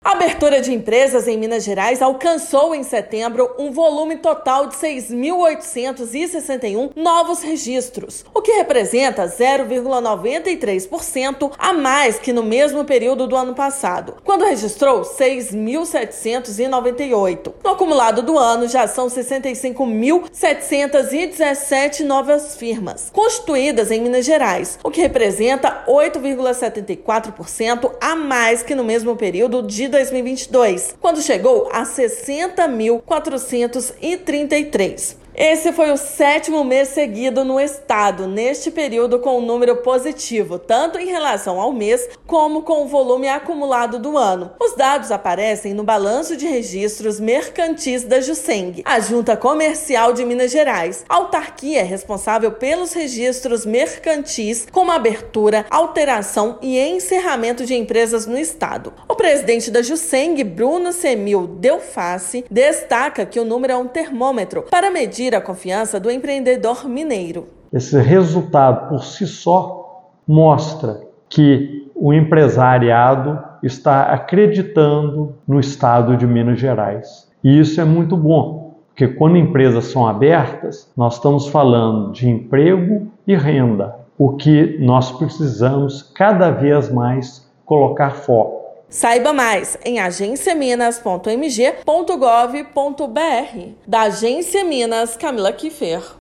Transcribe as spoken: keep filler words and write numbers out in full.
A abertura de empresas em Minas Gerais alcançou em setembro um volume total de seis mil oitocentos e sessenta e um novos registros, o que representa zero vírgula noventa e três por cento a mais que no mesmo período do ano passado, quando registrou seis mil setecentos e noventa e oito. No acumulado do ano já são sessenta e cinco mil setecentos e dezessete novas firmas constituídas em Minas Gerais, o que representa oito vírgula setenta e quatro por cento a mais que no mesmo período de dois mil e vinte e dois, quando chegou a sessenta mil quatrocentos e trinta e três. Esse foi o sétimo mês seguido no estado, neste período com um número positivo, tanto em relação ao mês como com o volume acumulado do ano. Os dados aparecem no Balanço de Registros Mercantis da Jusceng, a Junta Comercial de Minas Gerais. A autarquia é responsável pelos registros mercantis, como abertura, alteração e encerramento de empresas no estado. O presidente da Jusceng, Bruno Semil Delface, destaca que o número é um termômetro para medir a confiança do empreendedor mineiro. Esse resultado por si só mostra que o empresariado está acreditando no estado de Minas Gerais. E isso é muito bom, porque quando empresas são abertas, nós estamos falando de emprego e renda, o que nós precisamos cada vez mais colocar foco. Saiba mais em agência minas ponto m g ponto gov ponto b r. Da Agência Minas, Camila Kiffer.